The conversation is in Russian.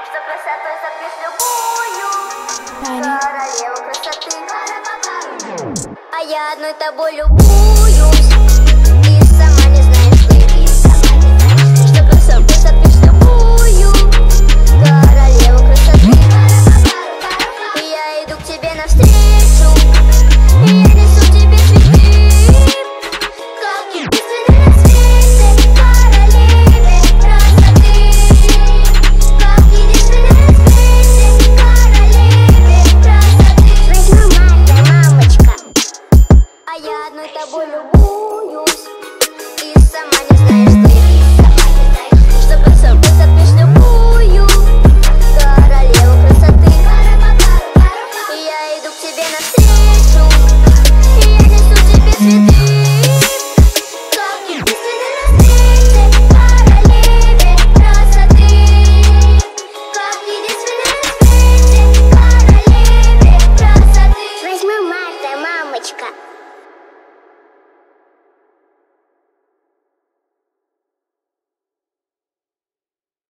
что красотой затмишь любую королеву красоты. А я одной тобой любуюсь, и сама не знаешь ты, что красотой затмишь любую королеву красоты. И я иду к тебе навстречу, и я несу тебе цветы, как единственный на свете королеве красоты. Как единственный на свете королеве красоты. Возьму, мамочка. А я одной тобой любуюсь.